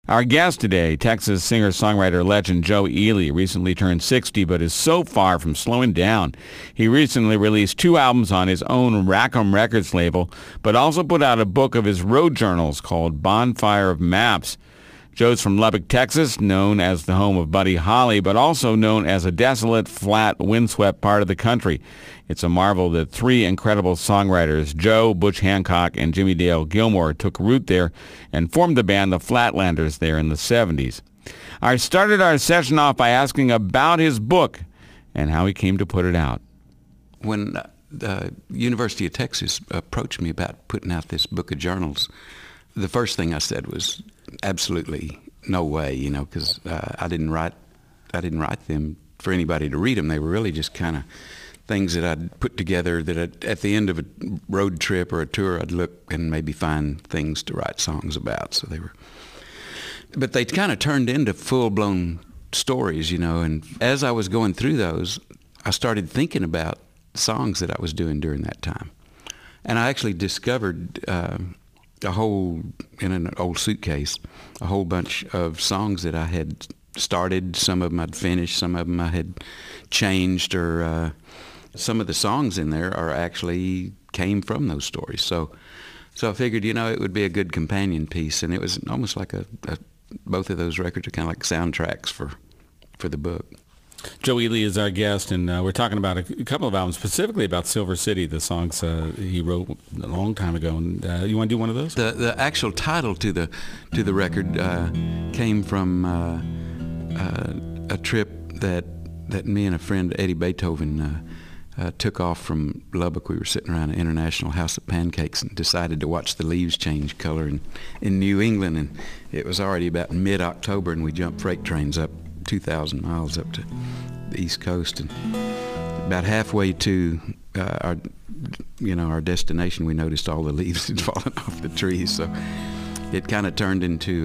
Our guest today, Texas singer-songwriter legend Joe Ely, recently turned 60 but is so far from slowing down. He recently released 2 albums on his own Rackham Records label, but also put out a book of his road journals called Bonfire of Maps. Joe's from Lubbock, Texas, known as the home of Buddy Holly, but also known as a desolate, flat, windswept part of the country. It's a marvel that 3 incredible songwriters, Joe, Butch Hancock, and Jimmy Dale Gilmore, took root there and formed the band The Flatlanders there in the 70s. I started our session off by asking about his book and how he came to put it out. When the University of Texas approached me about putting out this book of journals, the first thing I said was absolutely no way, because I didn't write them for anybody to read them. They were really just kind of things that I'd put together that at the end of a road trip or a tour, I'd look and maybe find things to write songs about. So but they kind of turned into full-blown stories, and as I was going through those, I started thinking about songs that I was doing during that time. And I actually discovered in an old suitcase, a whole bunch of songs that I had started. Some of them I'd finished, some of them I had changed, or some of the songs in there actually came from those stories. So I figured, it would be a good companion piece, and it was almost like both of those records are kind of like soundtracks for the book. Joe Ely is our guest, and we're talking about a couple of albums, specifically about Silver City, the songs he wrote a long time ago. And you want to do one of those? The actual title to the record came from a trip that me and a friend, Eddie Beethoven, took off from Lubbock. We were sitting around an International House of Pancakes and decided to watch the leaves change color in New England. And it was already about mid-October, and we jumped freight trains up 2,000 miles up to the East Coast, and about halfway to our destination, we noticed all the leaves had fallen off the trees. So it kind of turned into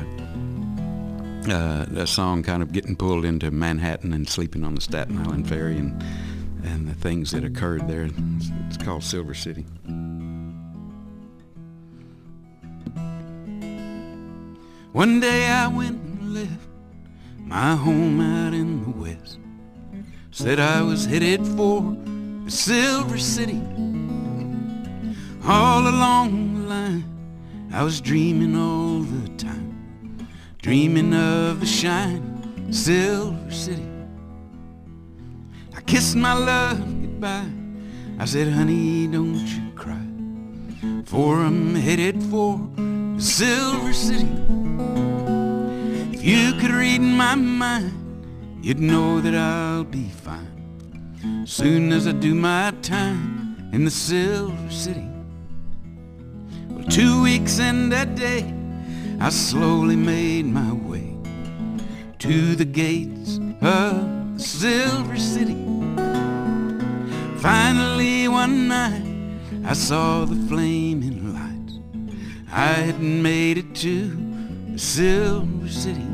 a song, kind of getting pulled into Manhattan and sleeping on the Staten Island ferry and the things that occurred there. It's called Silver City. One day I went and left my home out in the west. Said I was headed for the Silver City. All along the line, I was dreaming all the time, dreaming of the shine, Silver City. I kissed my love goodbye. I said, honey, don't you cry, for I'm headed for the Silver City. If you could read my mind, you'd know that I'll be fine soon as I do my time in the Silver City. Well, 2 weeks and that day, I slowly made my way to the gates of the Silver City. Finally one night, I saw the flaming lights. I had made it to the Silver City.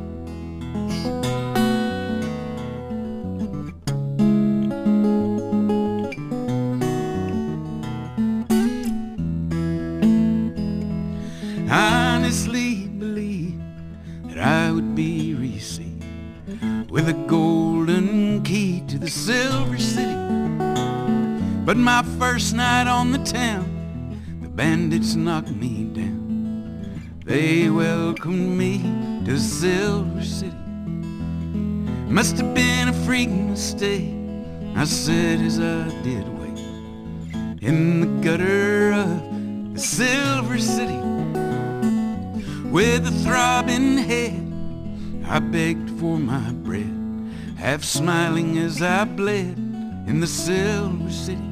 I honestly believe that I would be received with a golden key to the Silver City. But my first night on the town, the bandits knocked me down. They welcomed me to Silver City. Must have been a freak mistake, I said as I did wait in the gutter of the Silver City. With a throbbing head, I begged for my bread, half smiling as I bled in the Silver City.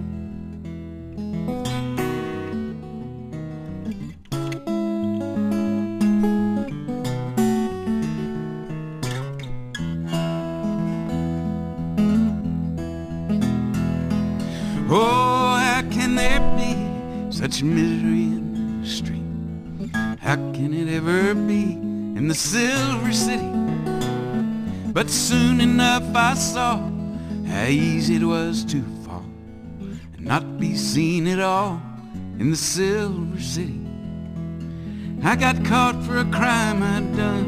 Oh, how can there be such misery in the street? How can it ever be in the Silver City? But soon enough I saw how easy it was to fall and not be seen at all in the Silver City. I got caught for a crime I'd done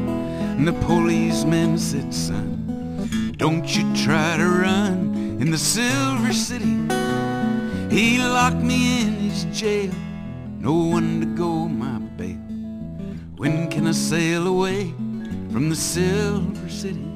And the policeman said, son, don't you try to run in the Silver City. He locked me in his jail, no one to go my bail. When can I sail away from the Silver City?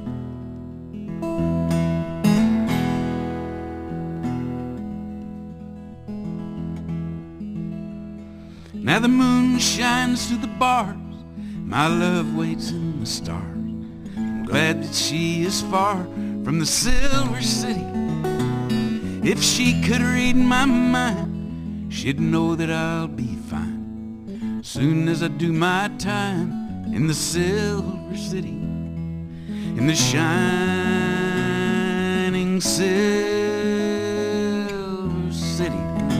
Now the moon shines through the bars, my love waits in the stars. I'm glad that she is far from the Silver City. If she could read my mind, she'd know that I'll be fine soon as I do my time in the Silver City. In the shining Silver City.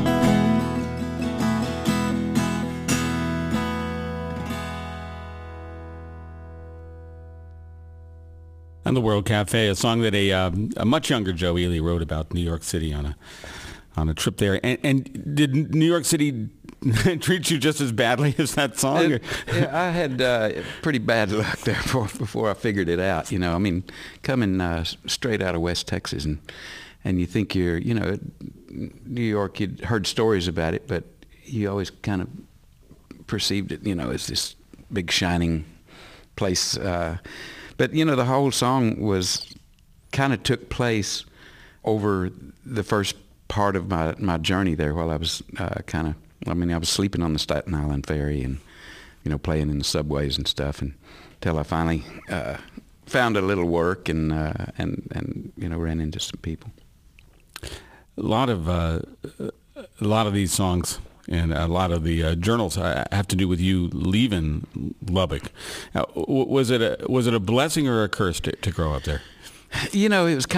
And the World Cafe, a song that a much younger Joe Ely wrote about New York City on a trip there. And did New York City treat you just as badly as that song? Yeah, I had pretty bad luck there before I figured it out. You know, I mean, coming straight out of West Texas, and you think you're, you know, New York, you'd heard stories about it, but you always kind of perceived it, you know, as this big shining place. But, you know, the whole song was kind of took place over the first part of my journey there while I was I was sleeping on the Staten Island ferry and, you know, playing in the subways and stuff until I finally found a little work and you know, ran into some people. A lot of these songs and a lot of the journals have to do with you leaving Lubbock. Was it a blessing or a curse to grow up there? You know, it was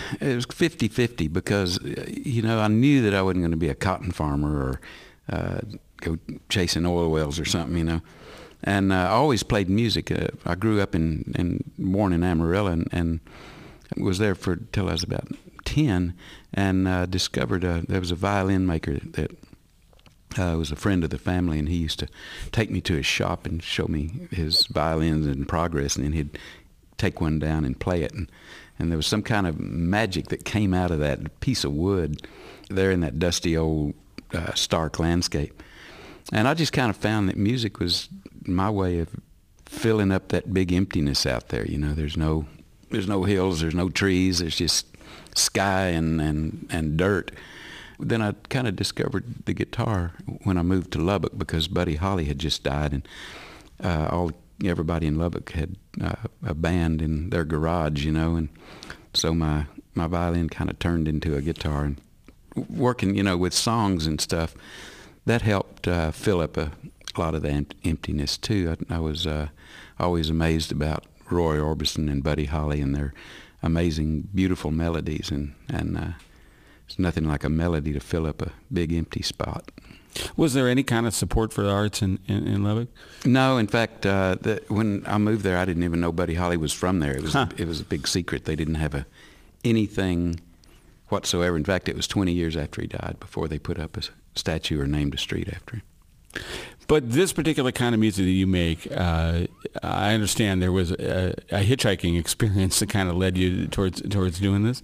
50-50 because, you know, I knew that I wasn't going to be a cotton farmer or go chasing oil wells or something, you know. And I always played music. I grew up born in Amarillo and was there till I was about 10 and discovered there was a violin maker that was a friend of the family, and he used to take me to his shop and show me his violins in progress, and then he'd take one down and play it. And there was some kind of magic that came out of that piece of wood there in that dusty old stark landscape. And I just kind of found that music was my way of filling up that big emptiness out there. You know, there's no hills, there's no trees, there's just sky and dirt. Then I kind of discovered the guitar when I moved to Lubbock because Buddy Holly had just died, and everybody in Lubbock had a band in their garage, you know, and so my violin kind of turned into a guitar. And working, you know, with songs and stuff, that helped fill up a lot of the emptiness too. I was always amazed about Roy Orbison and Buddy Holly and their amazing, beautiful melodies, and it's nothing like a melody to fill up a big empty spot. Was there any kind of support for the arts in Lubbock? No, in fact, when I moved there, I didn't even know Buddy Holly was from there. It was a big secret. They didn't have anything whatsoever. In fact, it was 20 years after he died before they put up a statue or named a street after him. But this particular kind of music that you make, I understand there was a hitchhiking experience that kind of led you towards doing this?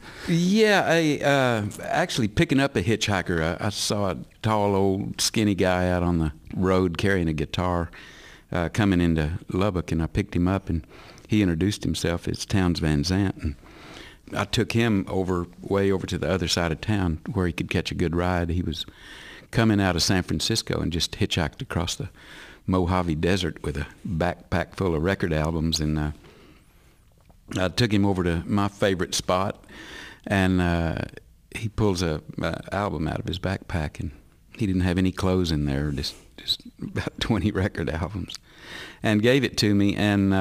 Yeah, actually picking up a hitchhiker. I saw a tall, old, skinny guy out on the road carrying a guitar coming into Lubbock, and I picked him up, and he introduced himself as Townes Van Zandt. And I took him way over to the other side of town where he could catch a good ride. He was coming out of San Francisco and just hitchhiked across the Mojave Desert with a backpack full of record albums, and I took him over to my favorite spot, and he pulls a album out of his backpack, and he didn't have any clothes in there, just about 20 record albums, and gave it to me, and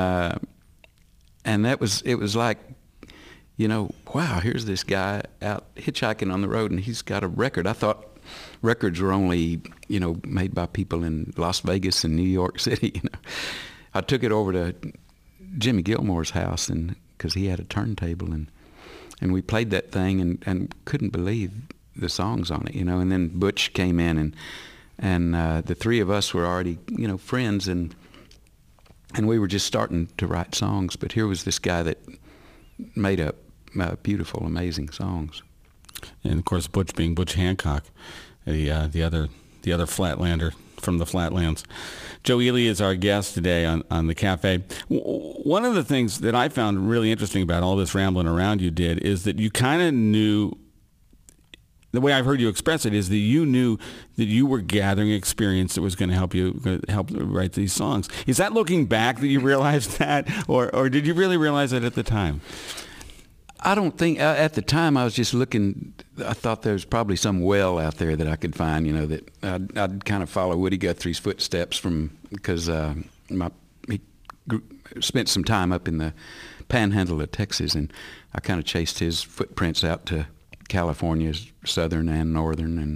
it was like, you know, wow, here's this guy out hitchhiking on the road, and he's got a record. I thought records were only, you know, made by people in Las Vegas and New York City. You know, I took it over to Jimmy Gilmore's house, and because he had a turntable, and we played that thing and couldn't believe the songs on it, you know. And then Butch came in, and the three of us were already, you know, friends, and And we were just starting to write songs, but here was this guy that made up beautiful, amazing songs. And of course, Butch being Butch Hancock, the other Flatlander from the Flatlands. Joe Ely is our guest today on the Cafe. One of the things that I found really interesting about all this rambling around you did is that you kind of knew, the way I've heard you express it is that you knew that you were gathering experience that was going to help write these songs. Is that looking back that you realized that, or did you really realize it at the time? I don't think, at the time I was just looking, I thought there was probably some well out there that I could find, that I'd kind of follow Woody Guthrie's footsteps because he spent some time up in the panhandle of Texas, and I kind of chased his footprints out to California, southern and northern,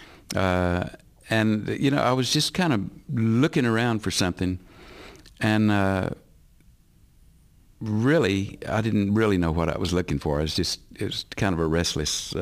and I was just kind of looking around for something, and really, I didn't really know what I was looking for. It was kind of a restless.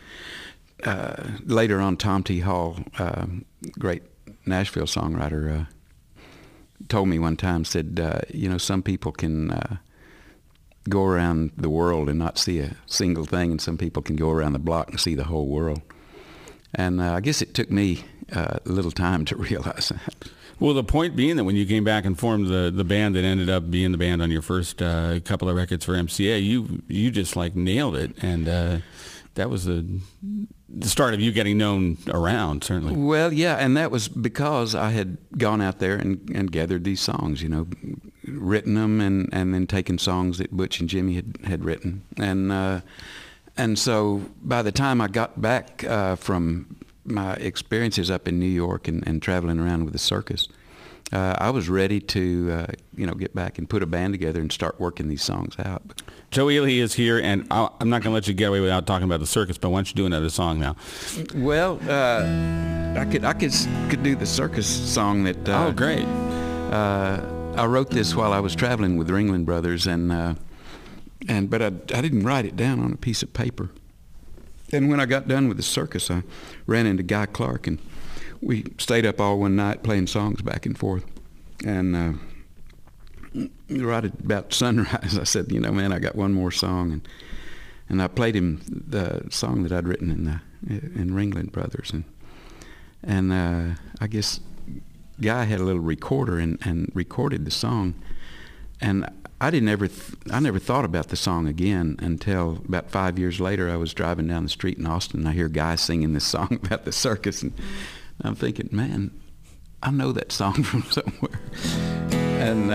Later on, Tom T. Hall, great Nashville songwriter, told me one time, said, some people can go around the world and not see a single thing, and some people can go around the block and see the whole world. And I guess it took me a little time to realize that. Well, the point being that when you came back and formed the band that ended up being the band on your first couple of records for MCA, you just like nailed it, and that was the start of you getting known around, certainly. Well, yeah, and that was because I had gone out there and gathered these songs, written them and then taken songs that Butch and Jimmy had written, and so by the time I got back from my experiences up in New York and traveling around with the circus, I was ready to get back and put a band together and start working these songs out. Joe Ely is here, and I'm not going to let you get away without talking about the circus, but why don't you do another song now? Well, I could do the circus song that. Oh, great! I wrote this while I was traveling with the Ringling Brothers, but I didn't write it down on a piece of paper. And when I got done with the circus, I ran into Guy Clark, and we stayed up all one night playing songs back and forth. And right at about sunrise, I said, man, I got one more song. And I played him the song that I'd written in Ringling Brothers. And I guess Guy had a little recorder and recorded the song. And I never thought about the song again until about 5 years later. I was driving down the street in Austin, and I hear Guy singing this song about the circus, and I'm thinking, man, I know that song from somewhere. And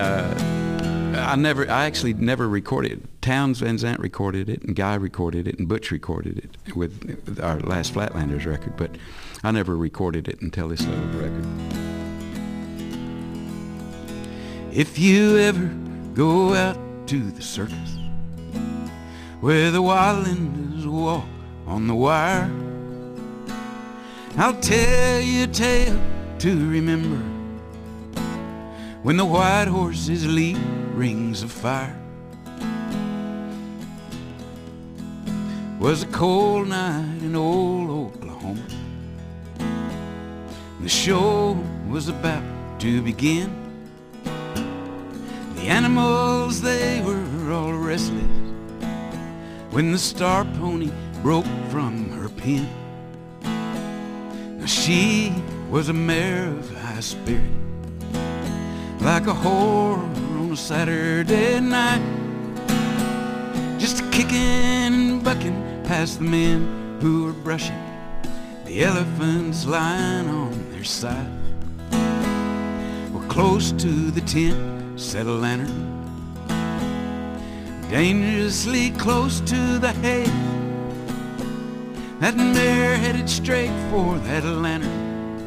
I actually never recorded it. Townes Van Zandt recorded it, and Guy recorded it, and Butch recorded it with our last Flatlanders record, but I never recorded it until this little record. If you ever go out to the circus where the wildlanders walk on the wire, I'll tell you a tale to remember when the white horses lead rings of fire. Was a cold night in old Oklahoma. The show was about to begin. The animals, they were all restless when the star pony broke from her pen. Now she was a mare of high spirit, like a whore on a Saturday night, just kicking and bucking past the men who were brushing the elephants lying on their side. We're close to the tent, set a lantern, dangerously close to the hay. That mare headed straight for that lantern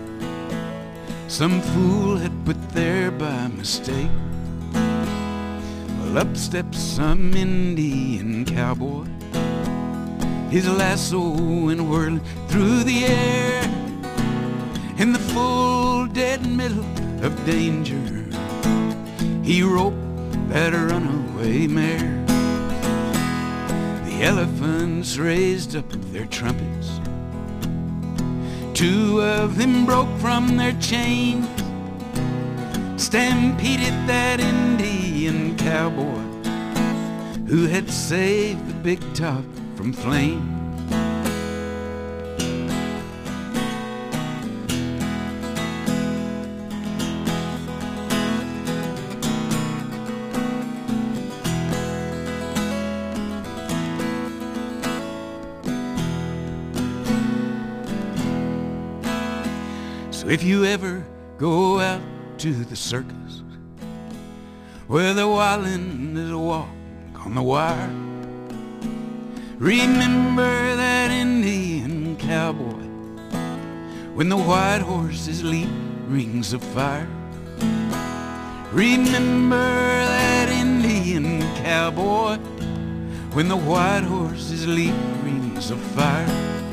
some fool had put there by mistake. Well, up steps some Indian cowboy, his lasso went whirling through the air. In the full dead middle of danger, he roped that runaway mare. The elephants raised up their trumpets. Two of them broke from their chains. stampeded that Indian cowboy who had saved the big top from flame. So if you ever go out to the circus where the wildin' is a walk on the wire, remember that Indian cowboy when the white horses leap rings of fire. Remember that Indian cowboy when the white horses leap rings of fire.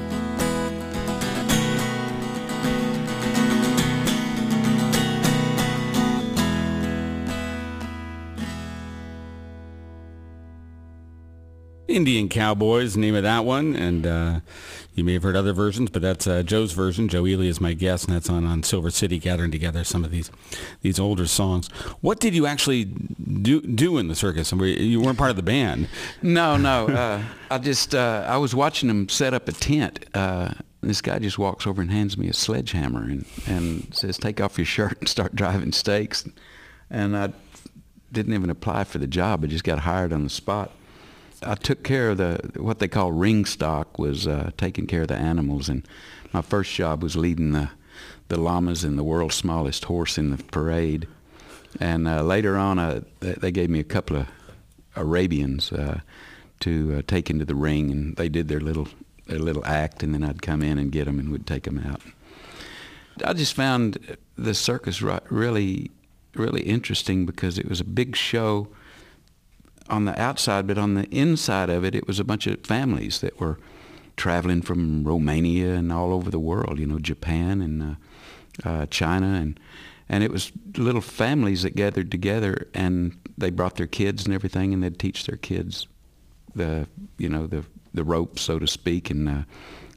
Indian Cowboys, name of that one, and you may have heard other versions, but that's Joe's version. Joe Ely is my guest, and that's on Silver City, gathering together some of these older songs. What did you actually do in the circus? You weren't part of the band. No. I was watching them set up a tent. This guy just walks over and hands me a sledgehammer and says, "Take off your shirt and start driving stakes." And I didn't even apply for the job. I just got hired on the spot. I took care of what they call ring stock, was taking care of the animals, and my first job was leading the llamas and the world's smallest horse in the parade. And later on, they gave me a couple of Arabians to take into the ring, and they did their little act, and then I'd come in and get them and would take them out. I just found the circus really, really interesting because it was a big show on the outside, but on the inside of it, it was a bunch of families that were traveling from Romania and all over the world, Japan and China, and it was little families that gathered together, and they brought their kids and everything, and they'd teach their kids the ropes, so to speak, and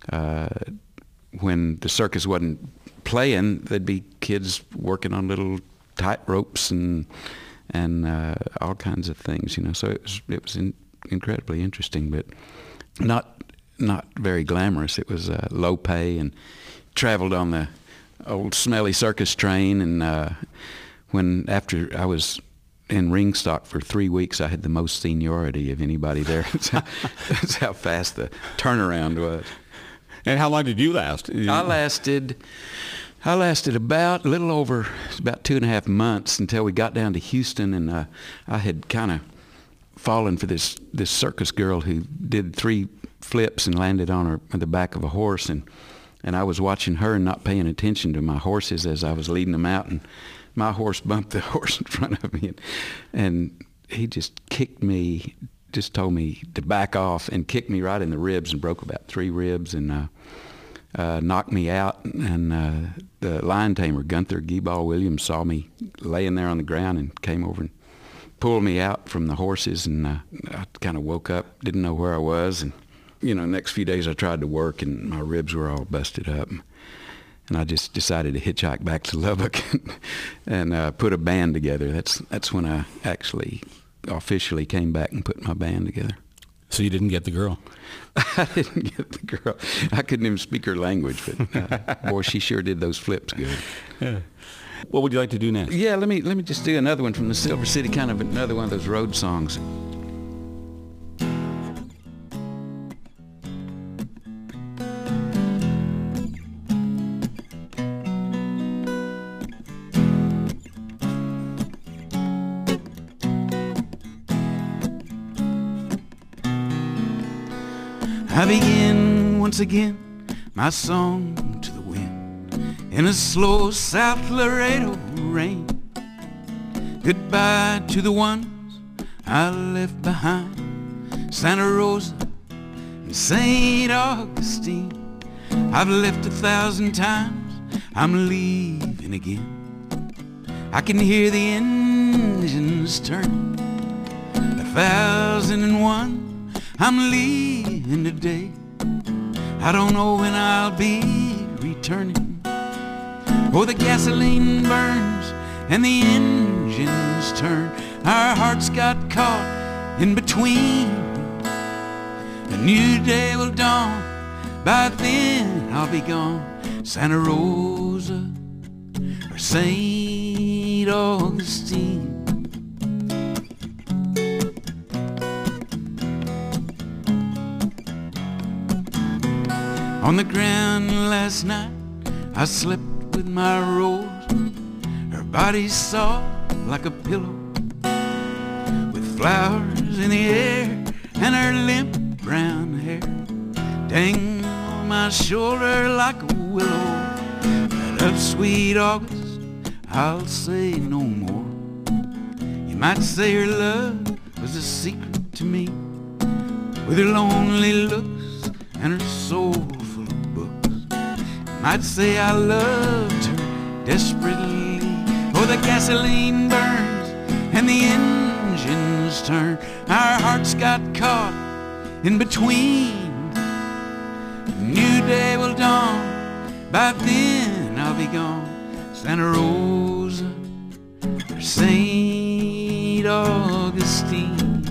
when the circus wasn't playing, there'd be kids working on little tight ropes and all kinds of things, So it was incredibly interesting, but not very glamorous. It was low pay, and traveled on the old smelly circus train. And after I was in ring stock for 3 weeks, I had the most seniority of anybody there. That's how fast the turnaround was. And how long did you last? I lasted about 2.5 months until we got down to Houston, and I had kind of fallen for this circus girl who did 3 flips and landed on the back of a horse, and I was watching her and not paying attention to my horses as I was leading them out, and my horse bumped the horse in front of me, and he just kicked me, just told me to back off, and kicked me right in the ribs and broke about 3 ribs, and knocked me out. And the lion tamer, Gunther Geeball Williams, saw me laying there on the ground and came over and pulled me out from the horses, and I kind of woke up, didn't know where I was, and next few days I tried to work, and my ribs were all busted up, and I just decided to hitchhike back to Lubbock and put a band together. That's when I actually officially came back and put my band together. So you didn't get the girl? I didn't get the girl. I couldn't even speak her language, but boy, she sure did those flips good. Yeah. What would you like to do next? Yeah, let me just do another one from the Silver City, kind of another one of those road songs. I begin once again my song to the wind in a slow South Laredo rain. Goodbye to the ones I left behind, Santa Rosa and St. Augustine. I've left 1,000 times, I'm leaving again. I can hear the engines turning, 1,001. I'm leaving today. I don't know when I'll be returning. Oh, the gasoline burns and the engines turn. Our hearts got caught in between. A new day will dawn, by then I'll be gone. Santa Rosa or St. Augustine. On the ground last night I slept with my rose. Her body soft like a pillow, with flowers in the air, and her limp brown hair dangling on my shoulder like a willow. But of sweet August I'll say no more. You might say her love was a secret to me, with her lonely looks and her soul full of books. You might say I loved her desperately. Oh, the gasoline burns and the engines turn. Our hearts got caught in between. A new day will dawn, by then I'll be gone. Santa Rosa or St. Augustine.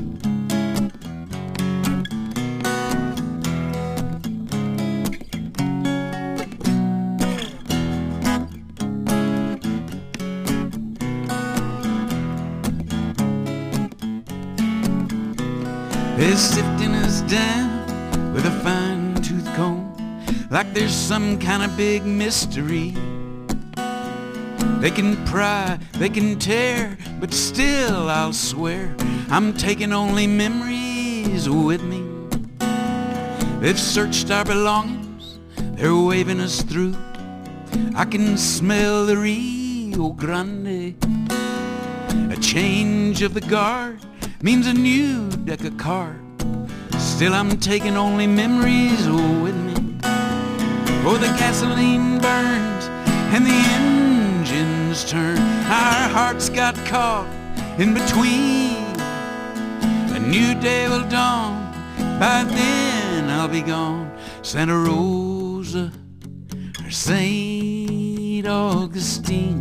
They're sifting us down with a fine-tooth comb, like there's some kind of big mystery. They can pry, they can tear, but still I'll swear I'm taking only memories with me. They've searched our belongings, they're waving us through. I can smell the Rio Grande. A change of the guard means a new deck of cards. Still I'm taking only memories with me. Oh, the gasoline burns and the engines turn. Our hearts got caught in between. A new day will dawn, by then I'll be gone. Santa Rosa or St. Augustine.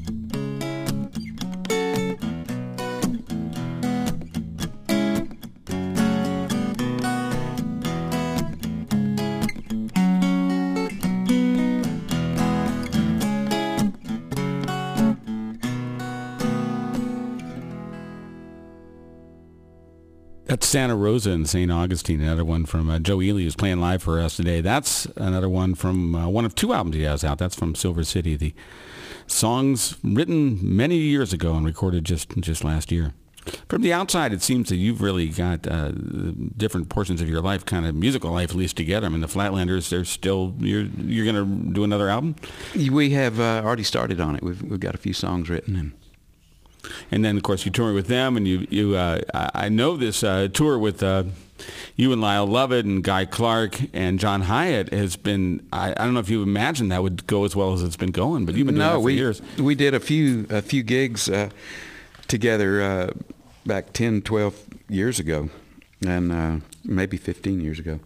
That's Santa Rosa and St. Augustine, another one from Joe Ely, who's playing live for us today. That's another one from one of two albums he has out. That's from Silver City, the songs written many years ago and recorded just last year. From the outside, it seems that you've really got different portions of your life, kind of musical life, at least together. I mean, the Flatlanders, they're still, you're going to do another album? We have already started on it. We've got a few songs written, and then, of course, you tour with them, and you I know this tour with you and Lyle Lovett and Guy Clark and John Hyatt has been, I don't know if you imagined that would go as well as it's been going, but you've been doing that for years. We did a few gigs together back 10, 12 years ago, and maybe 15 years ago.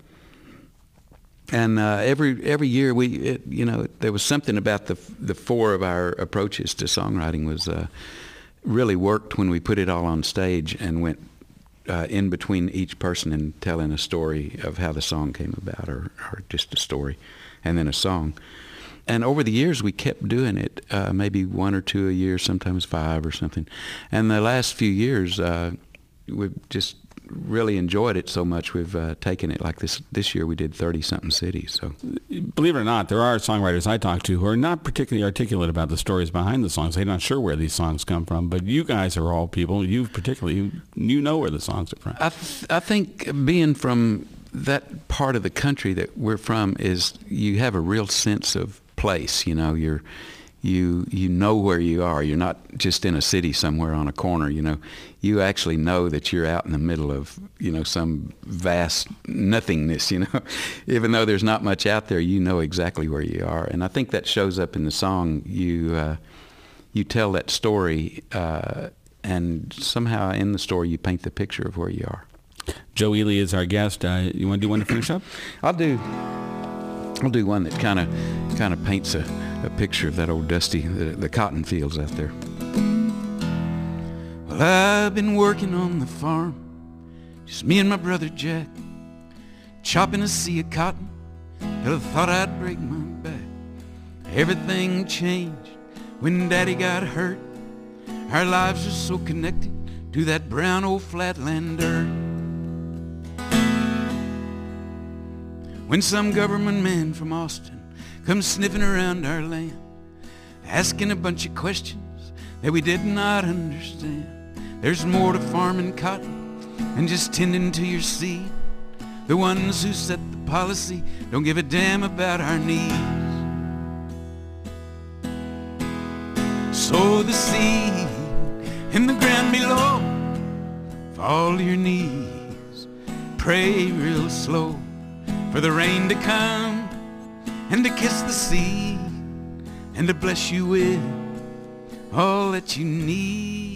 And every year there was something about the four of our approaches to songwriting was really worked when we put it all on stage and went in between each person and telling a story of how the song came about, or just a story, and then a song. And over the years, we kept doing it, maybe one or two a year, sometimes 5 or something. And the last few years, we've just really enjoyed it so much. We've taken it like this year we did 30-something cities. So, believe it or not, there are songwriters I talk to who are not particularly articulate about the stories behind the songs. They're not sure where these songs come from. But you guys are all people, you particularly, you know where the songs are from. I think being from that part of the country that we're from is you have a real sense of place. You know, you know where you are. You're not just in a city somewhere on a corner. You know, you actually know that you're out in the middle of, you know, some vast nothingness. You know, even though there's not much out there, you know exactly where you are. And I think that shows up in the song. You tell that story, and somehow in the story you paint the picture of where you are. Joe Ely is our guest. You want to do one to finish up? I'll do one that kind of paints a picture of that old dusty, the cotton fields out there. Well, I've been working on the farm, just me and my brother Jack, chopping a sea of cotton till I thought I'd break my back. Everything changed when Daddy got hurt. Our lives are so connected to that brown old flatland dirt. When some government man from Austin comes sniffing around our land, asking a bunch of questions that we did not understand. There's more to farming cotton than just tending to your seed. The ones who set the policy don't give a damn about our needs. Sow the seed in the ground below for all your needs. Pray real slow for the rain to come and to kiss the seed and to bless you with all that you need.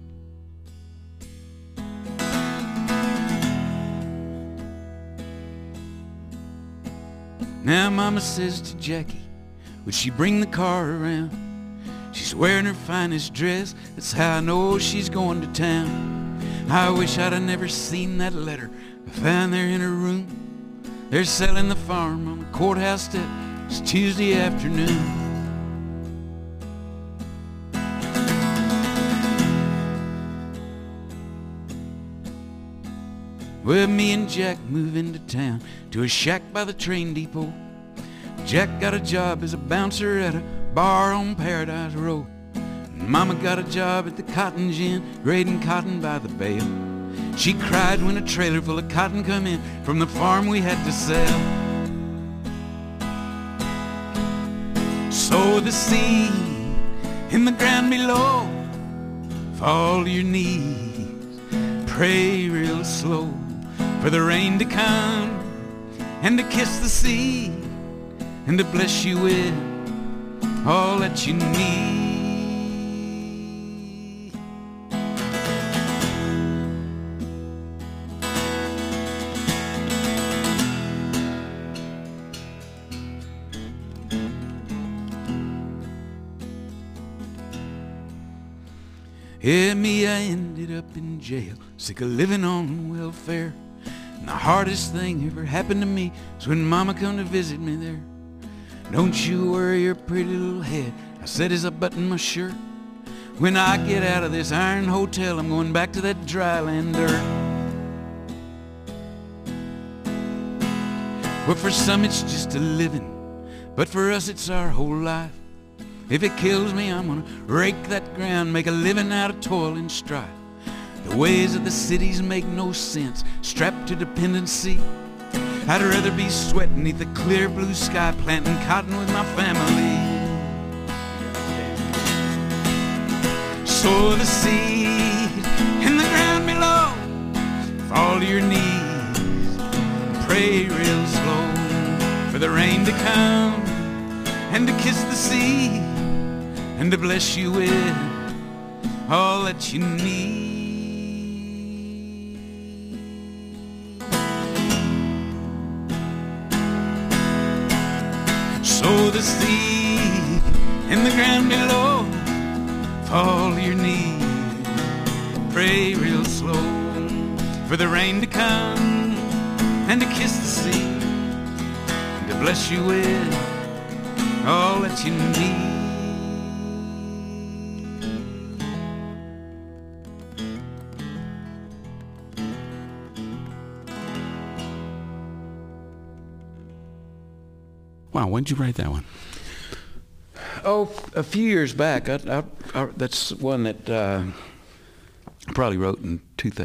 Now Mama says to Jackie, would she bring the car around? She's wearing her finest dress, that's how I know she's going to town. I wish I'd have never seen that letter I found there in her room. They're selling the farm on the courthouse step. It's Tuesday afternoon. Well, me and Jack move into town to a shack by the train depot. Jack got a job as a bouncer at a bar on Paradise Road. And Mama got a job at the cotton gin, grading cotton by the bale. She cried when a trailer full of cotton come in from the farm we had to sell. Sow the seed in the ground below for all your needs. Pray real slow for the rain to come and to kiss the seed and to bless you with all that you need. Yeah, me, I ended up in jail, sick of living on welfare. And the hardest thing ever happened to me was when Mama come to visit me there. Don't you worry your pretty little head, I said as I buttoned my shirt. When I get out of this iron hotel, I'm going back to that dryland dirt. Well, for some it's just a living, but for us it's our whole life. If it kills me, I'm gonna rake that ground, make a living out of toil and strife. The ways of the cities make no sense, strapped to dependency. I'd rather be sweating neath the clear blue sky, planting cotton with my family. Sow the seed in the ground below for all your needs. Pray real slow for the rain to come and to kiss the seed and to bless you with all that you need. Sow the seed in the ground below for all your needs. Pray real slow for the rain to come and to kiss the seed and to bless you with all that you need. Wow, when did you write that one? Oh, a few years back. That's one that I probably wrote in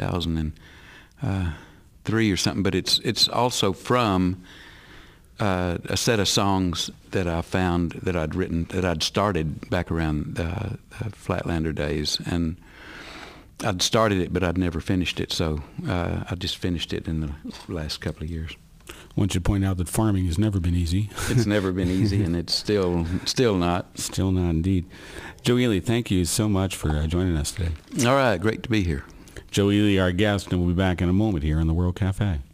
2003 or something. But it's also from a set of songs that I found that I'd written, that I'd started back around the Flatlander days, and I'd started it, but I'd never finished it. So I just finished it in the last couple of years. Want you to point out that farming has never been easy. It's never been easy, and it's still not. Still not, indeed. Joe Ely, thank you so much for joining us today. All right, great to be here. Joe Ely, our guest, and we'll be back in a moment here in the World Cafe.